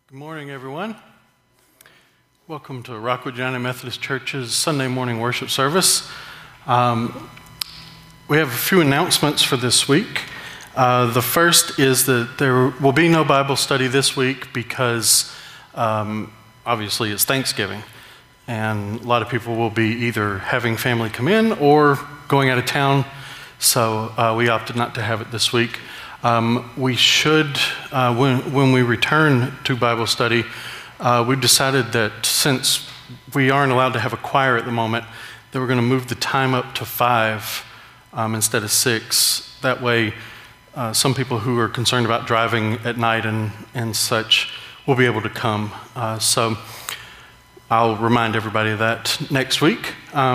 Good morning, everyone. Welcome to Rockwood United Methodist Church's Sunday morning worship service. We have a few announcements for this week. The first is that there will be no Bible study this week because obviously it's Thanksgiving, and a lot of people will be either having family come in or going out of town, so we opted not to have it this week. We should, when we return to Bible study, we've decided that since we aren't allowed to have a choir at the moment, that we're going to move the time up to 5 instead of 6. That way, some people who are concerned about driving at night and such will be able to come. So I'll remind everybody of that next week.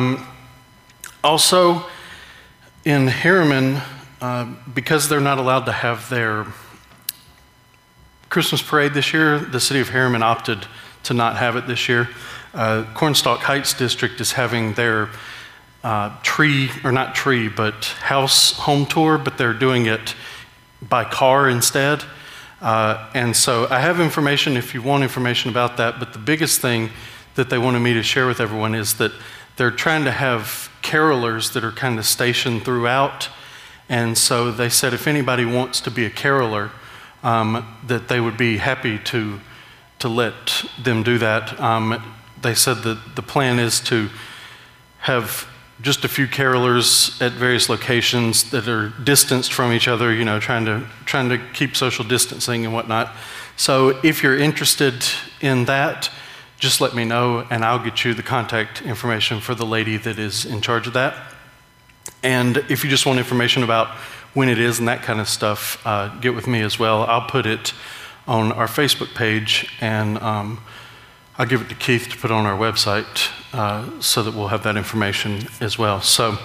Also, in Harriman, because they're not allowed to have their Christmas parade this year, the city of Harriman opted to not have it this year. Cornstalk Heights District is having their house home tour, but they're doing it by car instead. And so I have information if you want information about that, but the biggest thing that they wanted me to share with everyone is that they're trying to have carolers that are kind of stationed throughout. And so they said if anybody wants to be a caroler, that they would be happy to let them do that. They said that the plan is to have just a few carolers at various locations that are distanced from each other, you know, trying to keep social distancing and whatnot. So if you're interested in that, just let me know and I'll get you the contact information for the lady that is in charge of that. And if you just want information about when it is and that kind of stuff, get with me as well. I'll put it on our Facebook page, and I'll give it to Keith to put on our website so that we'll have that information as well. So,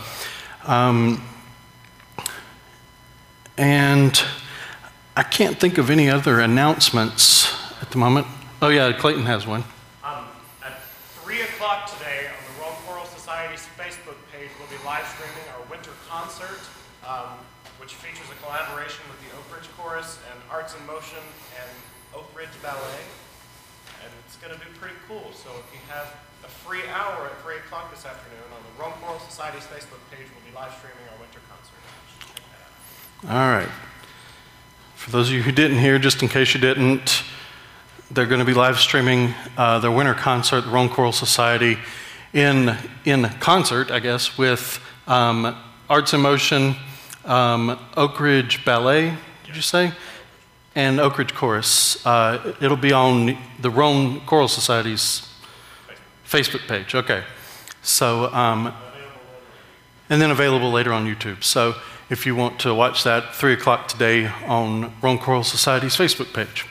and I can't think of any other announcements at the moment. Oh yeah, Clayton has one. At 3 o'clock today on the Rome Choral Society's Facebook page, we'll be live streaming our winter concert, which features a collaboration with the Oak Ridge Chorus and Arts in Motion and Oak Ridge Ballet. And it's going to be pretty cool. So if you have a free hour at 3 o'clock this afternoon on the Rome Choral Society's Facebook page, we'll be live streaming our winter concert. Check that out. All right. For those of you who didn't hear, just in case you didn't, they're going to be live streaming their winter concert, the Rome Choral Society, in concert, I guess, with Arts in Motion, Oak Ridge Ballet, did you say? And Oak Ridge Chorus. It'll be on the Rome Choral Society's Facebook page. Okay. So, and then available later on YouTube. So if you want to watch that, 3 o'clock today on Rome Choral Society's Facebook page.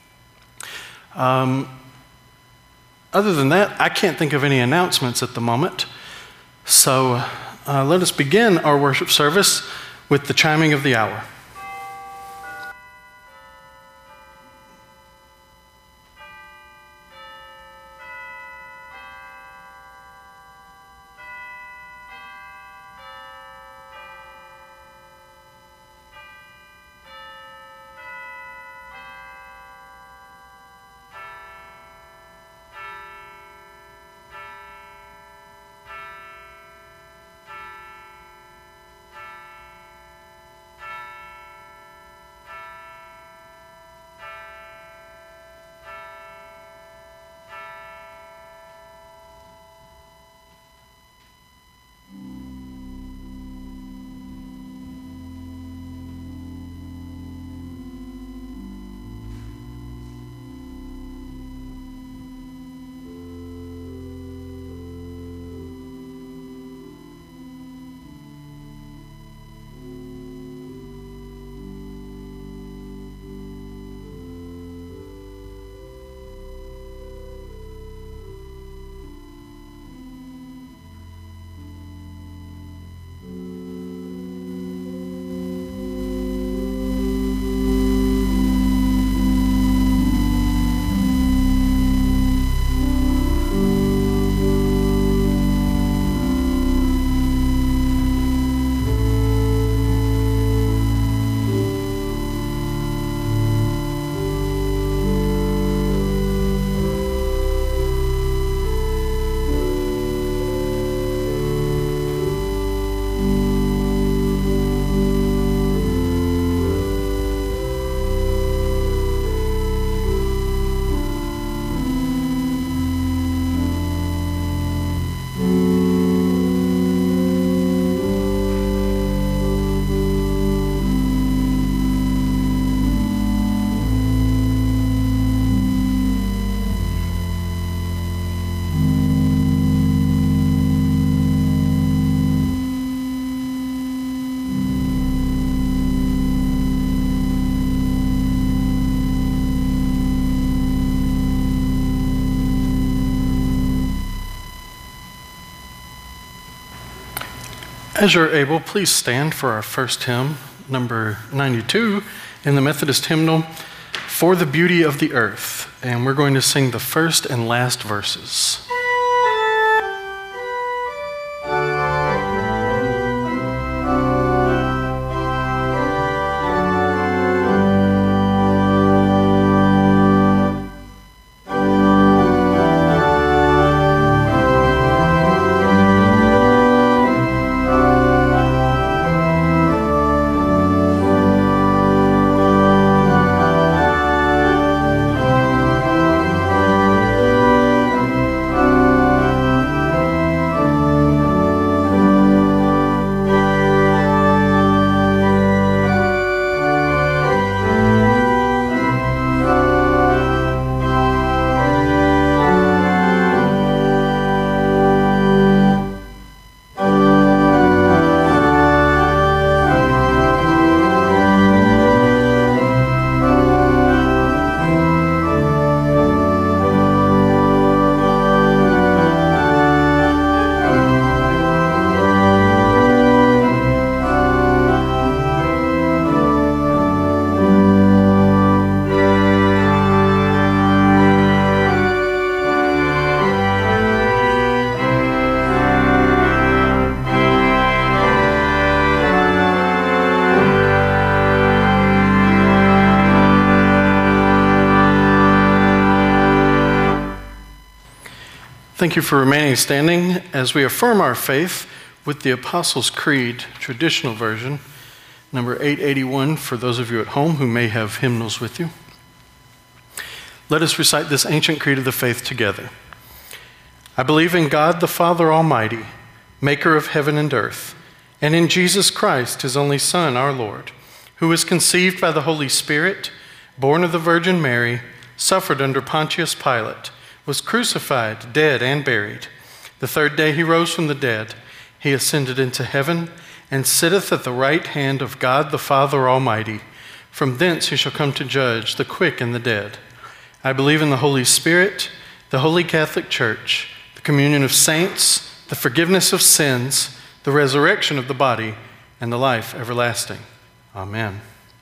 Other than that, I can't think of any announcements at the moment. So let us begin our worship service with the chiming of the hour. As you're able, please stand for our first hymn, number 92, in the Methodist hymnal, For the Beauty of the Earth. And we're going to sing the first and last verses. Thank you for remaining standing as we affirm our faith with the Apostles' Creed, traditional version, number 881, for those of you at home who may have hymnals with you. Let us recite this ancient creed of the faith together. I believe in God the Father Almighty, maker of heaven and earth, and in Jesus Christ, his only Son, our Lord, who was conceived by the Holy Spirit, born of the Virgin Mary, suffered under Pontius Pilate, was crucified, dead, and buried. The third day he rose from the dead. He ascended into heaven and sitteth at the right hand of God the Father Almighty. From thence he shall come to judge the quick and the dead. I believe in the Holy Spirit, the Holy Catholic Church, the communion of saints, the forgiveness of sins, the resurrection of the body, and the life everlasting. Amen.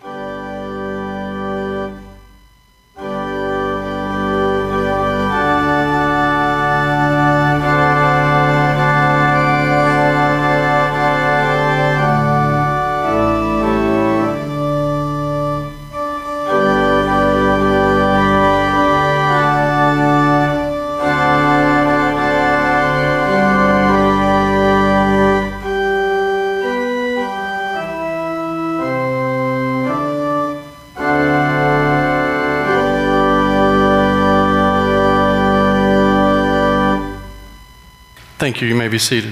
Thank you. You may be seated.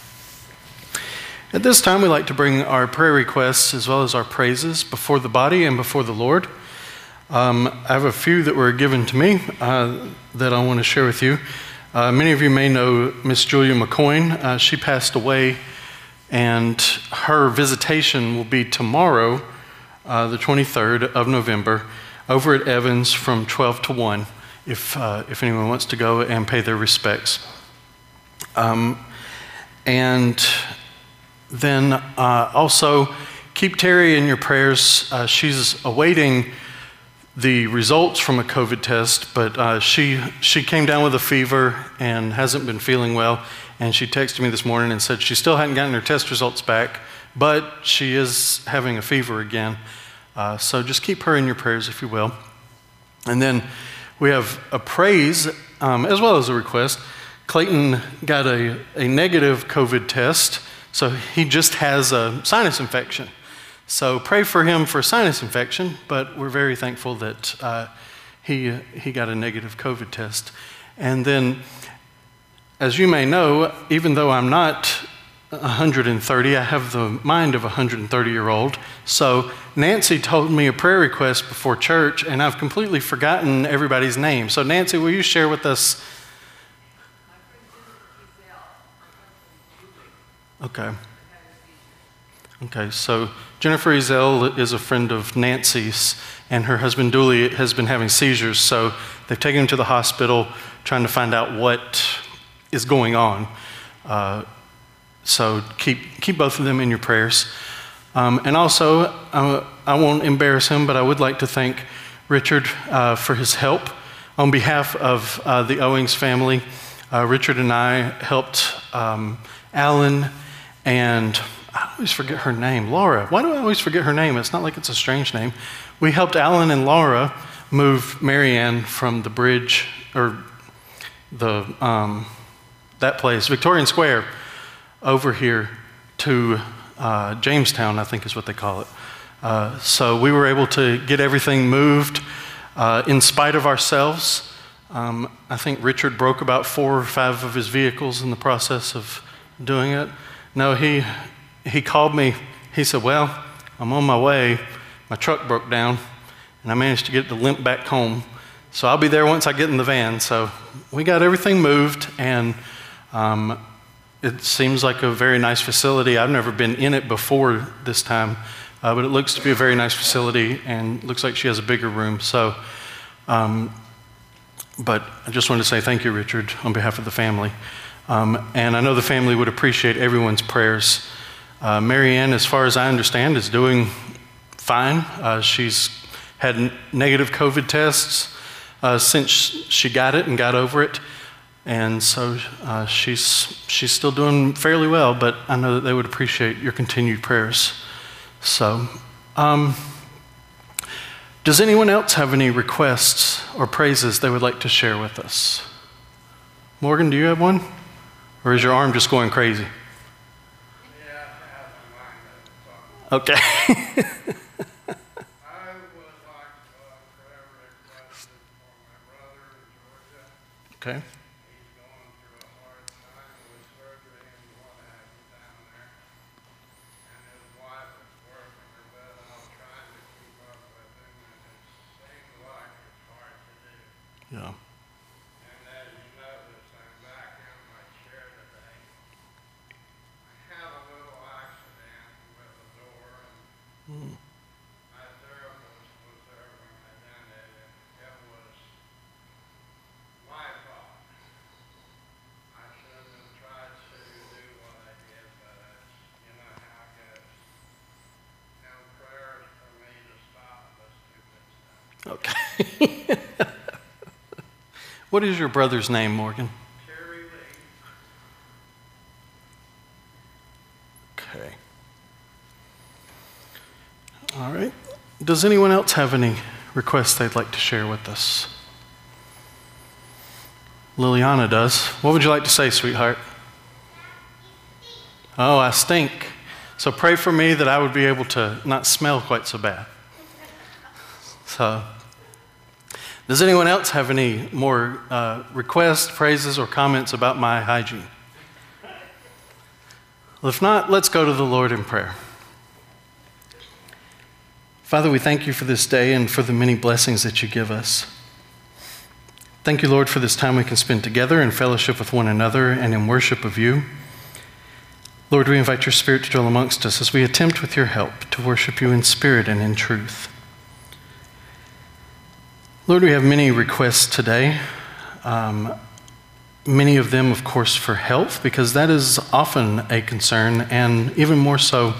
At this time, we like to bring our prayer requests as well as our praises before the body and before the Lord. I have a few that were given to me that I want to share with you. Many of you may know Miss Julia McCoyne. She passed away, and her visitation will be tomorrow, the 23rd of November, over at Evans from 12 to 1, if anyone wants to go and pay their respects. And then also keep Terry in your prayers. She's awaiting the results from a COVID test, but she came down with a fever and hasn't been feeling well. And she texted me this morning and said she still hadn't gotten her test results back, but she is having a fever again. So just keep her in your prayers, if you will. And then we have a praise as well as a request. Clayton got a negative COVID test, so he just has a sinus infection. So pray for him for sinus infection, but we're very thankful that he got a negative COVID test. And then, as you may know, even though I'm not 130, I have the mind of a 130-year-old. So Nancy told me a prayer request before church, and I've completely forgotten everybody's name. So Nancy, will you share with us? Okay, so Jennifer Ezel is a friend of Nancy's, and her husband Dooley has been having seizures, so they've taken him to the hospital trying to find out what is going on. So keep both of them in your prayers. And also, I won't embarrass him, but I would like to thank Richard for his help. On behalf of the Owings family, Richard and I helped Alan and I always forget her name, Laura. Why do I always forget her name? It's not like it's a strange name. We helped Alan and Laura move Marianne from the bridge, or that place, Victorian Square, over here to Jamestown, I think is what they call it. So we were able to get everything moved in spite of ourselves. I think Richard broke about 4 or 5 of his vehicles in the process of doing it. No, he called me. He said, well, I'm on my way. My truck broke down, and I managed to get it to limp back home. So I'll be there once I get in the van. So we got everything moved, and it seems like a very nice facility. I've never been in it before this time, but it looks to be a very nice facility, and looks like she has a bigger room. So, but I just wanted to say thank you, Richard, on behalf of the family. And I know the family would appreciate everyone's prayers. Marianne, as far as I understand, is doing fine. She's had negative COVID tests since she got it and got over it. And so she's still doing fairly well, but I know that they would appreciate your continued prayers. So, does anyone else have any requests or praises they would like to share with us? Morgan, do you have one? Or is your arm just going crazy? Yeah, I have my mind. Okay. I would like prayer requested for my brother in Georgia. Okay. He's going through a hard time with surgery and what have you down there. And his wife is working her butt out trying to keep up with him, and it seems like it's hard to do. Yeah. And as you notice, I'm back in my chair today. I had a little accident with a door, and my therapist was there when I done it, and it was my fault. I shouldn't have tried to do what I did, but you know how it goes. No prayers for me to stop this stupid stuff. Okay. What is your brother's name, Morgan? Terry Lee. Okay. All right. Does anyone else have any requests they'd like to share with us? Liliana does. What would you like to say, sweetheart? Oh, I stink. So pray for me that I would be able to not smell quite so bad. So, does anyone else have any more requests, praises, or comments about my hygiene? Well, if not, let's go to the Lord in prayer. Father, we thank you for this day and for the many blessings that you give us. Thank you, Lord, for this time we can spend together in fellowship with one another and in worship of you. Lord, we invite your Spirit to dwell amongst us as we attempt with your help to worship you in spirit and in truth. Lord, we have many requests today. Many of them, of course, for health, because that is often a concern, and even more so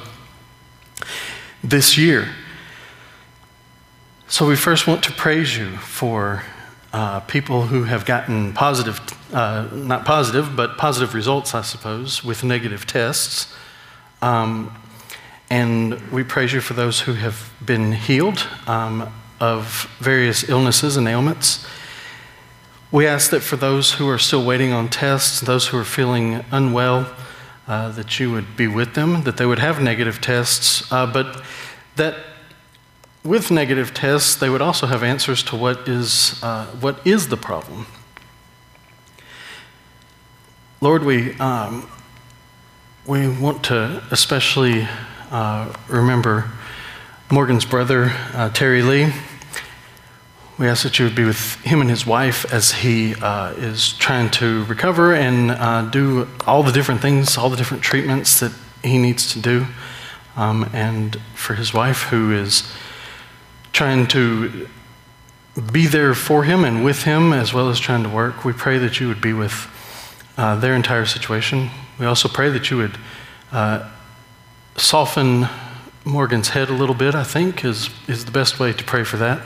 this year. So we first want to praise you for people who have gotten positive, not positive, but positive results, I suppose, with negative tests. And we praise you for those who have been healed of various illnesses and ailments. We ask that for those who are still waiting on tests, those who are feeling unwell, that you would be with them, that they would have negative tests, but that with negative tests, they would also have answers to what is the problem. Lord, we want to especially remember Morgan's brother, Terry Lee. We ask that you would be with him and his wife as he is trying to recover and do all the different things, all the different treatments that he needs to do. And for his wife, who is trying to be there for him and with him, as well as trying to work, we pray that you would be with their entire situation. We also pray that you would Soften Morgan's head a little bit, I think, is the best way to pray for that.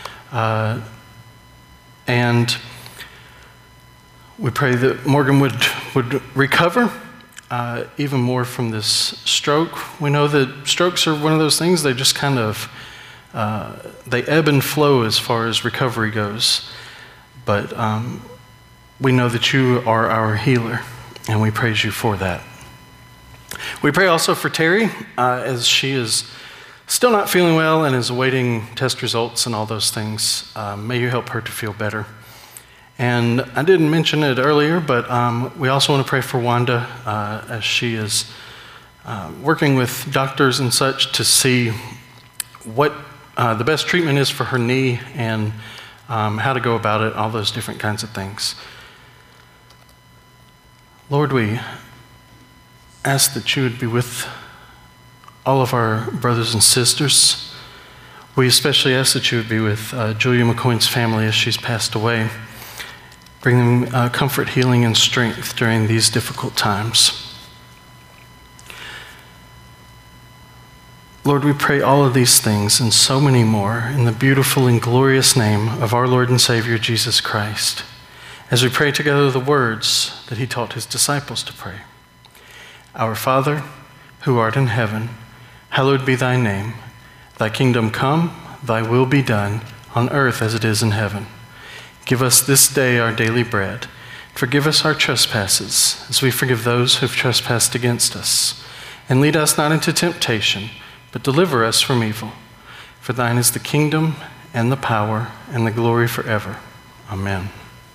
And we pray that Morgan would recover even more from this stroke. We know that strokes are one of those things, they just kind of, they ebb and flow as far as recovery goes. But we know that you are our healer, and we praise you for that. We pray also for Terry, as she is still not feeling well and is awaiting test results and all those things. May you help her to feel better. And I didn't mention it earlier, but we also want to pray for Wanda as she is working with doctors and such to see what the best treatment is for her knee and how to go about it, all those different kinds of things. Lord, we ask that you would be with all of our brothers and sisters. We especially ask that you would be with Julia McCoy's family as she's passed away. Bring them comfort, healing, and strength during these difficult times. Lord, we pray all of these things and so many more in the beautiful and glorious name of our Lord and Savior, Jesus Christ, as we pray together the words that he taught his disciples to pray. Our Father, who art in heaven, hallowed be thy name. Thy kingdom come, thy will be done, on earth as it is in heaven. Give us this day our daily bread. Forgive us our trespasses, as we forgive those who have trespassed against us. And lead us not into temptation, but deliver us from evil. For thine is the kingdom, and the power, and the glory forever. Amen.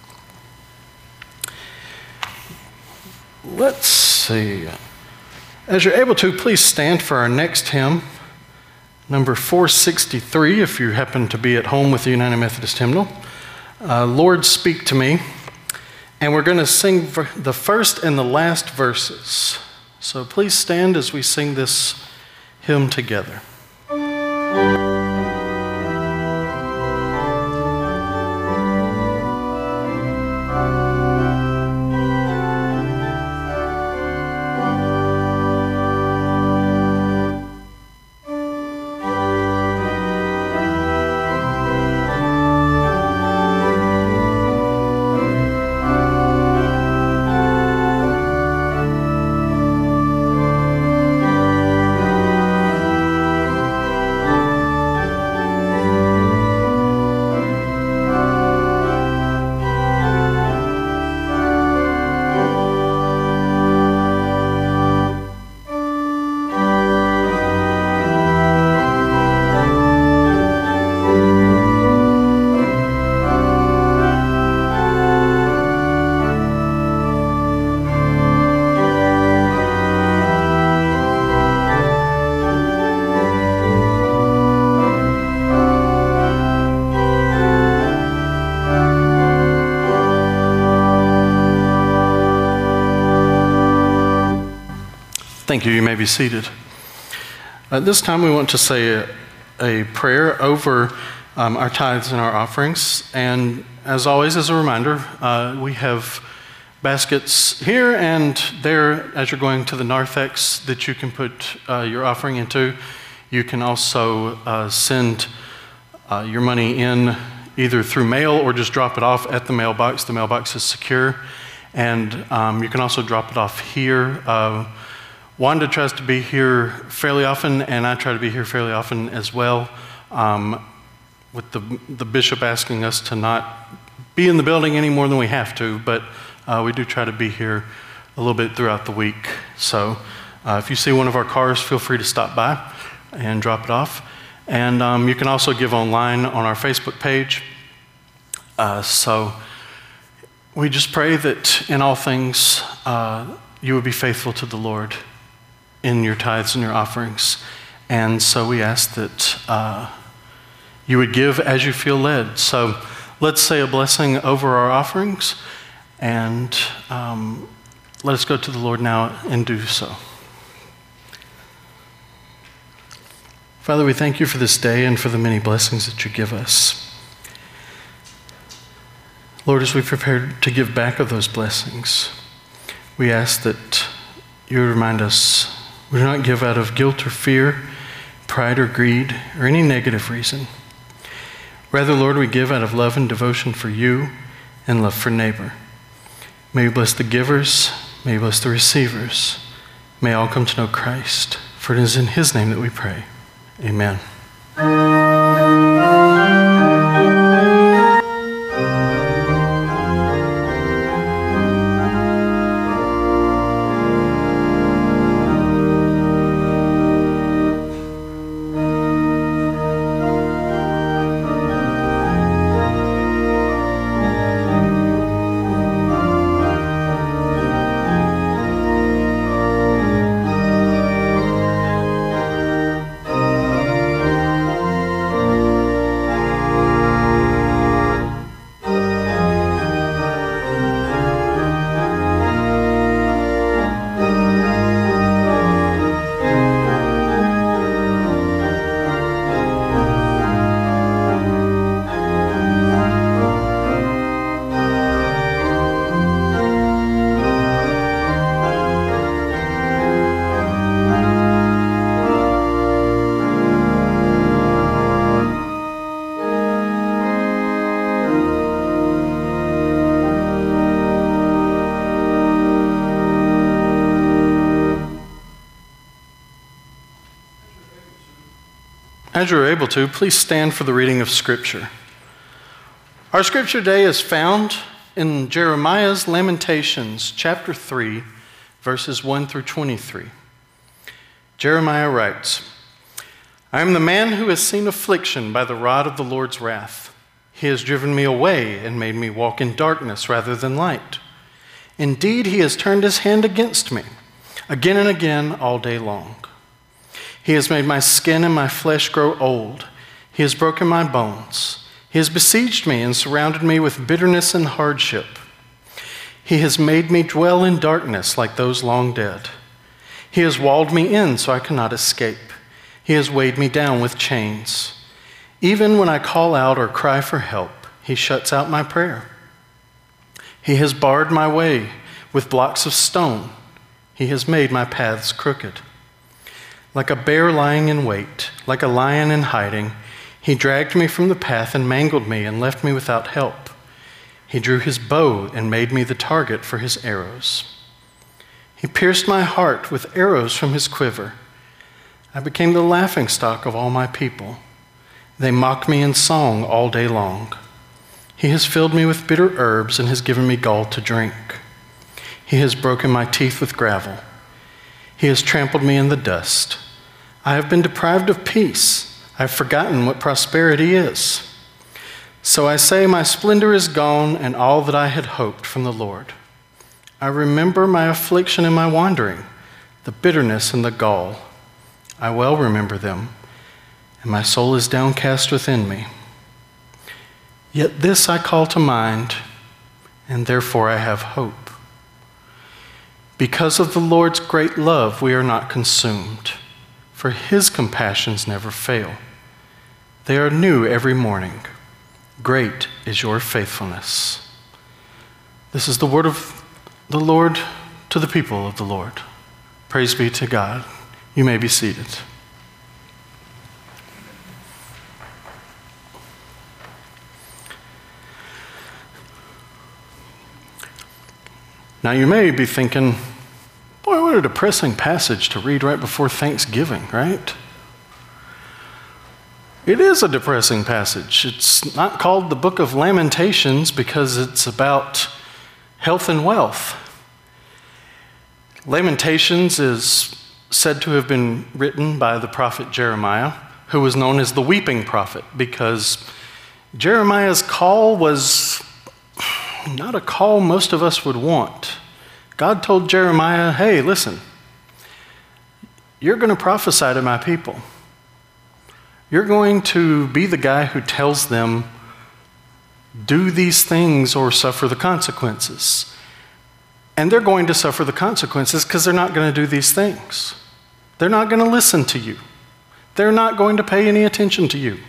Let's see. As you're able to, please stand for our next hymn, number 463, if you happen to be at home with the United Methodist Hymnal. Lord, Speak to Me. And we're going to sing the first and the last verses. So please stand as we sing this hymn together. Thank you. You may be seated. At this time, we want to say a prayer over our tithes and our offerings. And as always, as a reminder, we have baskets here and there as you're going to the narthex that you can put your offering into. You can also send your money in either through mail or just drop it off at the mailbox. The mailbox is secure. And you can also drop it off here. Wanda tries to be here fairly often, and I try to be here fairly often as well, with the bishop asking us to not be in the building any more than we have to, but we do try to be here a little bit throughout the week. So if you see one of our cars, feel free to stop by and drop it off. And you can also give online on our Facebook page. So we just pray that in all things you would be faithful to the Lord in your tithes and your offerings. And so we ask that you would give as you feel led. So let's say a blessing over our offerings, and let us go to the Lord now and do so. Father, we thank you for this day and for the many blessings that you give us. Lord, as we prepare to give back of those blessings, we ask that you would remind us We do not give out of guilt or fear, pride or greed, or any negative reason. Rather, Lord, we give out of love and devotion for you and love for neighbor. May you bless the givers, may you bless the receivers. May all come to know Christ, for it is in his name that we pray. Amen. As you're able to, please stand for the reading of Scripture. Our Scripture today is found in Jeremiah's Lamentations, chapter 3, verses 1 through 23. Jeremiah writes, I am the man who has seen affliction by the rod of the Lord's wrath. He has driven me away and made me walk in darkness rather than light. Indeed, he has turned his hand against me, again and again all day long. He has made my skin and my flesh grow old. He has broken my bones. He has besieged me and surrounded me with bitterness and hardship. He has made me dwell in darkness like those long dead. He has walled me in so I cannot escape. He has weighed me down with chains. Even when I call out or cry for help, he shuts out my prayer. He has barred my way with blocks of stone. He has made my paths crooked. Like a bear lying in wait, like a lion in hiding, he dragged me from the path and mangled me and left me without help. He drew his bow and made me the target for his arrows. He pierced my heart with arrows from his quiver. I became the laughingstock of all my people. They mock me in song all day long. He has filled me with bitter herbs and has given me gall to drink. He has broken my teeth with gravel. He has trampled me in the dust. I have been deprived of peace. I have forgotten what prosperity is. So I say, my splendor is gone and all that I had hoped from the Lord. I remember my affliction and my wandering, the bitterness and the gall. I well remember them, and my soul is downcast within me. Yet this I call to mind, and therefore I have hope. Because of the Lord's great love, we are not consumed, for his compassions never fail. They are new every morning. Great is your faithfulness. This is the word of the Lord to the people of the Lord. Praise be to God. You may be seated. Now you may be thinking, boy, what a depressing passage to read right before Thanksgiving, right? It is a depressing passage. It's not called the Book of Lamentations because it's about health and wealth. Lamentations is said to have been written by the prophet Jeremiah, who was known as the weeping prophet, because Jeremiah's call was not a call most of us would want. God told Jeremiah, hey, listen, you're going to prophesy to my people. You're going to be the guy who tells them, do these things or suffer the consequences. And they're going to suffer the consequences because they're not going to do these things. They're not going to listen to you. They're not going to pay any attention to you.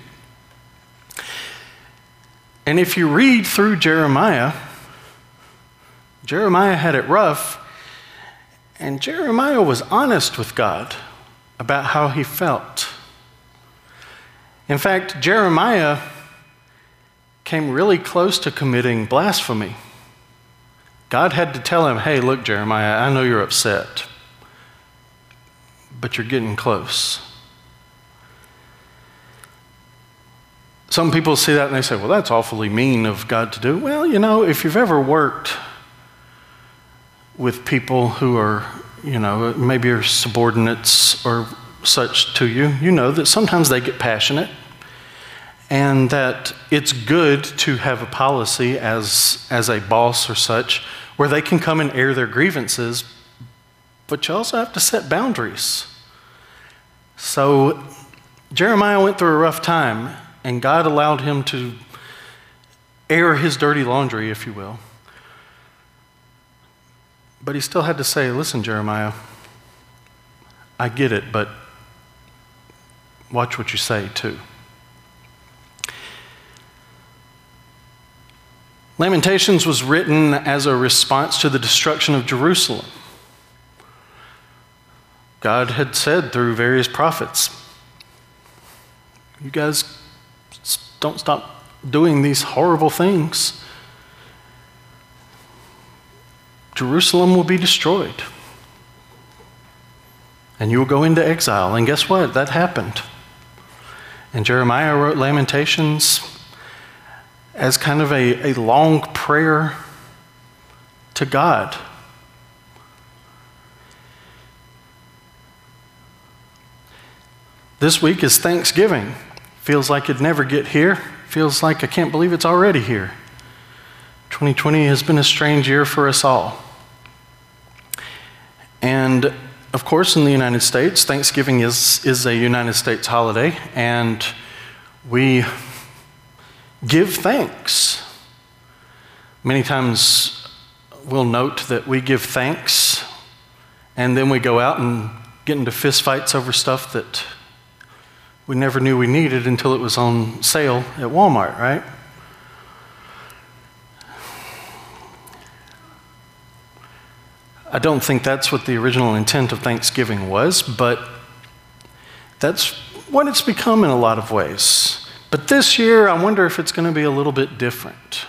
And if you read through Jeremiah, Jeremiah had it rough, And Jeremiah was honest with God about how he felt. In fact, Jeremiah came really close to committing blasphemy. God had to tell him, hey, look, Jeremiah, I know you're upset, but you're getting close. Some people see that and they say, well, that's awfully mean of God to do. Well, you know, if you've ever worked with people who are, you know, maybe are subordinates or such to you, you know that sometimes they get passionate and that it's good to have a policy as a boss or such where they can come and air their grievances, but you also have to set boundaries. So Jeremiah went through a rough time, and God allowed him to air his dirty laundry, if you will. But he still had to say, listen, Jeremiah, I get it, but watch what you say too. Lamentations was written as a response to the destruction of Jerusalem. God had said through various prophets, you guys don't stop doing these horrible things, Jerusalem will be destroyed. And you will go into exile. And guess what? That happened. And Jeremiah wrote Lamentations as kind of a long prayer to God. This week is Thanksgiving. Feels like it'd never get here. Feels like I can't believe it's already here. 2020 has been a strange year for us all. And of course, in the United States, Thanksgiving is a United States holiday, and we give thanks. Many times we'll note that we give thanks, and then we go out and get into fistfights over stuff that we never knew we needed until it was on sale at Walmart, right? I don't think that's what the original intent of Thanksgiving was, but that's what it's become in a lot of ways. But this year, I wonder if it's going to be a little bit different.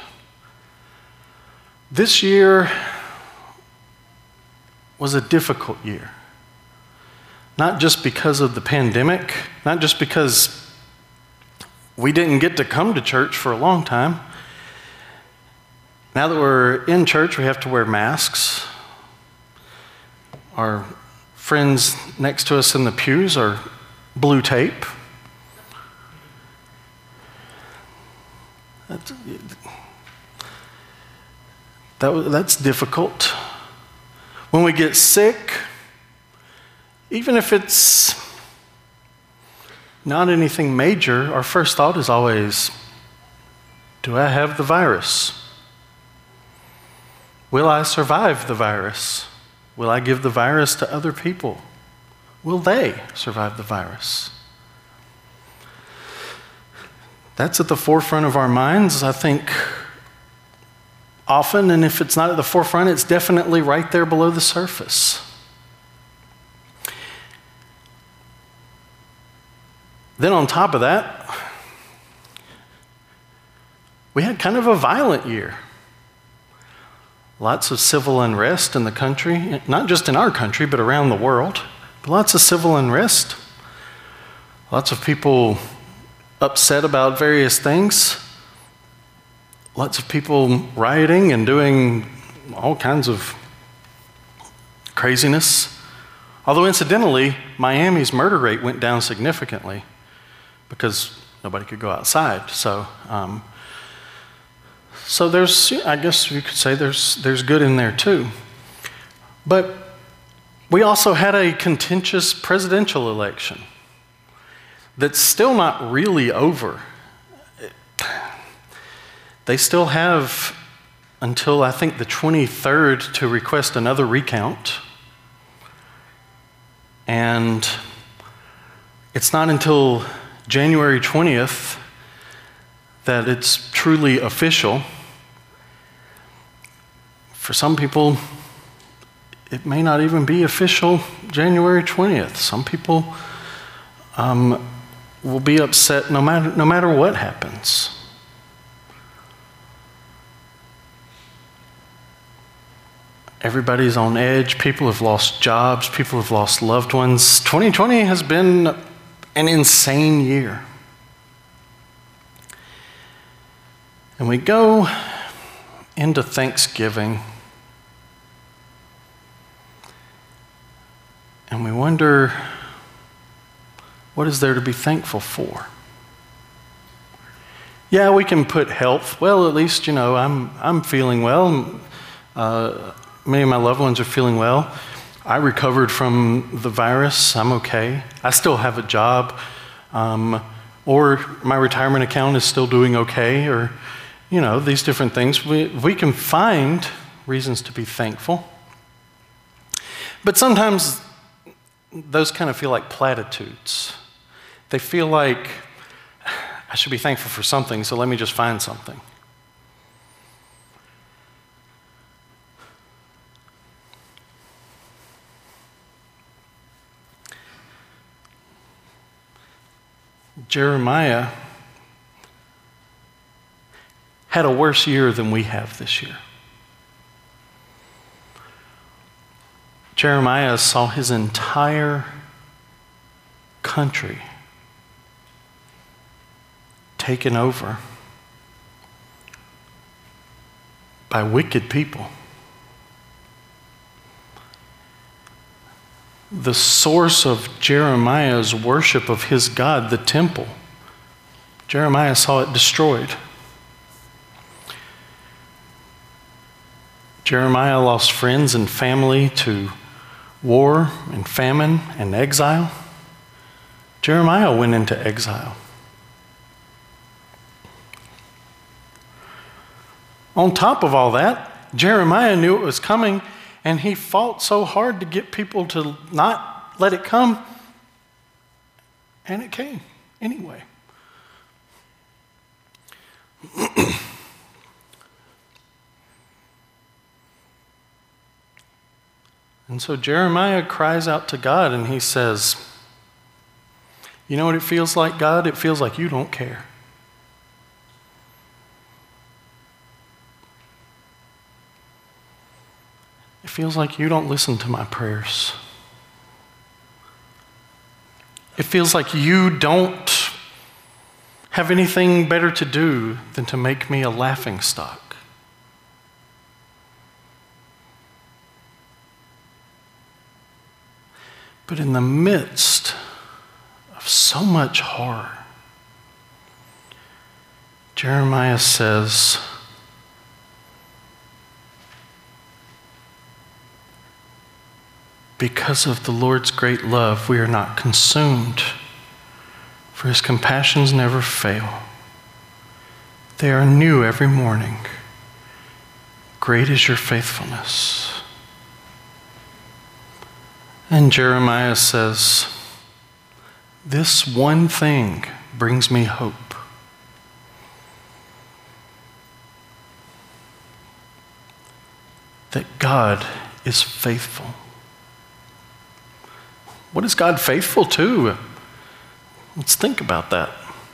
This year was a difficult year. Not just because of the pandemic, not just because we didn't get to come to church for a long time. Now that we're in church, we have to wear masks. Our friends next to us in the pews are blue tape. That's difficult. When we get sick, even if it's not anything major, our first thought is always, do I have the virus? Will I survive the virus? Will I give the virus to other people? Will they survive the virus? That's at the forefront of our minds, I think, often, and if it's not at the forefront, it's definitely right there below the surface. Then on top of that, we had kind of a violent year. Lots of civil unrest in the country, not just in our country, but around the world. Lots of civil unrest. Lots of people upset about various things. Lots of people rioting and doing all kinds of craziness. Although incidentally, Miami's murder rate went down significantly because nobody could go outside. So there's, I guess you could say there's good in there too. But we also had a contentious presidential election that's still not really over. They still have until I think the 23rd to request another recount. And it's not until January 20th that it's truly official. For some people, it may not even be official January 20th. Some people will be upset no matter what happens. Everybody's on edge. People have lost jobs. People have lost loved ones. 2020 has been an insane year. And we go into Thanksgiving and we wonder, what is there to be thankful for? Yeah, we can put health. Well, at least, I'm feeling well. Many of my loved ones are feeling well. I recovered from the virus. I'm okay. I still have a job. Or my retirement account is still doing okay. Or, these different things. We can find reasons to be thankful. But sometimes those kind of feel like platitudes. They feel like, I should be thankful for something, so let me just find something. Jeremiah had a worse year than we have this year. Jeremiah saw his entire country taken over by wicked people. The source of Jeremiah's worship of his God, the temple, Jeremiah saw it destroyed. Jeremiah lost friends and family to war and famine and exile. Jeremiah went into exile. On top of all that, Jeremiah knew it was coming, and he fought so hard to get people to not let it come, and it came anyway. And so Jeremiah cries out to God, and he says, you know what it feels like, God? It feels like you don't care. It feels like you don't listen to my prayers. It feels like you don't have anything better to do than to make me a laughingstock. But in the midst of so much horror, Jeremiah says, because of the Lord's great love, we are not consumed, for his compassions never fail. They are new every morning. Great is your faithfulness. And Jeremiah says, this one thing brings me hope. That God is faithful. What is God faithful to? Let's think about that.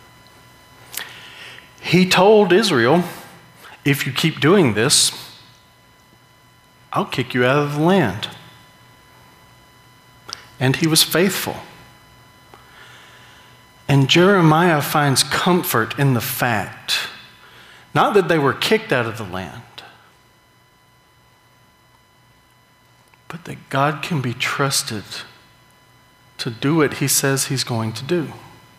He told Israel, if you keep doing this, I'll kick you out of the land. And he was faithful. And Jeremiah finds comfort in the fact, not that they were kicked out of the land, but that God can be trusted to do what he says he's going to do.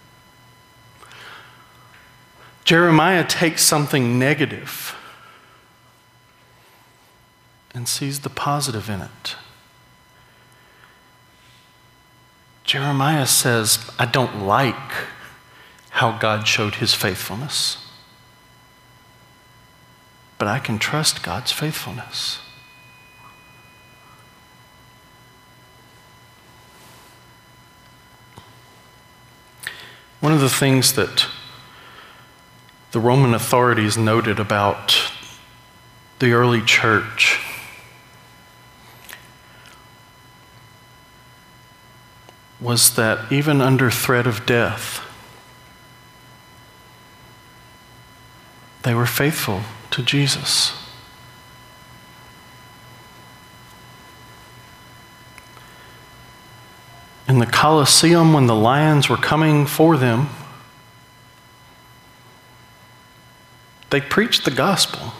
Jeremiah takes something negative and sees the positive in it. Jeremiah says, I don't like how God showed his faithfulness, but I can trust God's faithfulness. One of the things that the Roman authorities noted about the early church was that even under threat of death, they were faithful to Jesus. In the Colosseum, when the lions were coming for them, they preached the gospel.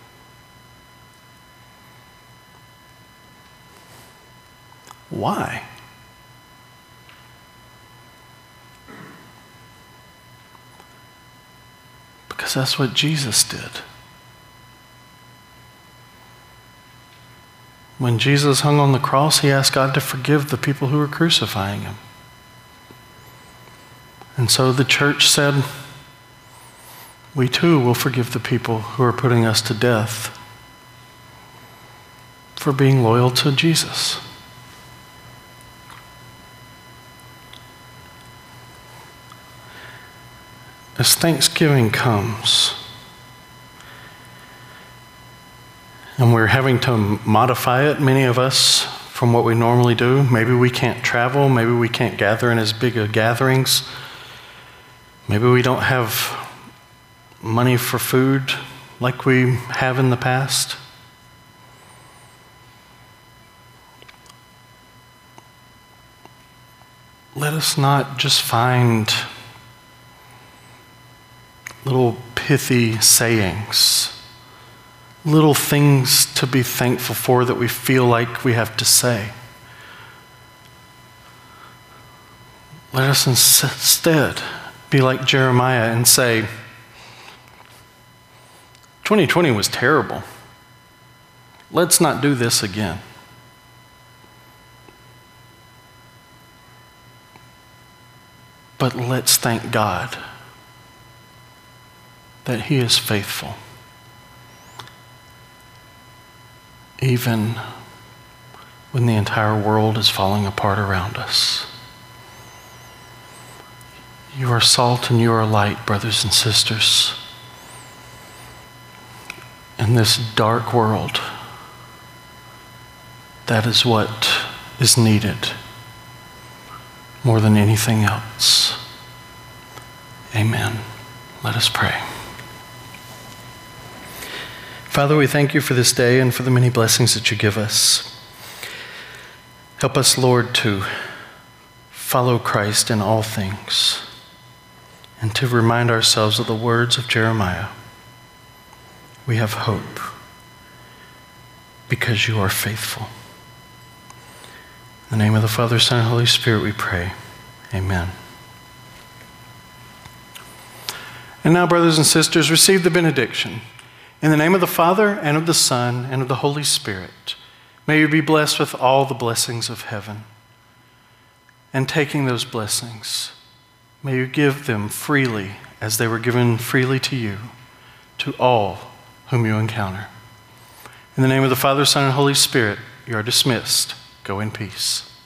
Why? Because that's what Jesus did. When Jesus hung on the cross, he asked God to forgive the people who were crucifying him. And so the church said, we too will forgive the people who are putting us to death for being loyal to Jesus. As Thanksgiving comes, and we're having to modify it, many of us, from what we normally do. Maybe we can't travel, maybe we can't gather in as big of gatherings. Maybe we don't have money for food like we have in the past. Let us not just find little pithy sayings, little things to be thankful for that we feel like we have to say. Let us instead be like Jeremiah and say, 2020 was terrible. Let's not do this again. But let's thank God that He is faithful, even when the entire world is falling apart around us. You are salt and you are light, brothers and sisters. In this dark world, that is what is needed more than anything else. Amen. Let us pray. Father, we thank you for this day and for the many blessings that you give us. Help us, Lord, to follow Christ in all things and to remind ourselves of the words of Jeremiah. We have hope because you are faithful. In the name of the Father, Son, and Holy Spirit, we pray. Amen. And now, brothers and sisters, receive the benediction. In the name of the Father, and of the Son, and of the Holy Spirit, may you be blessed with all the blessings of heaven. And taking those blessings, may you give them freely as they were given freely to you, to all whom you encounter. In the name of the Father, Son, and Holy Spirit, you are dismissed. Go in peace.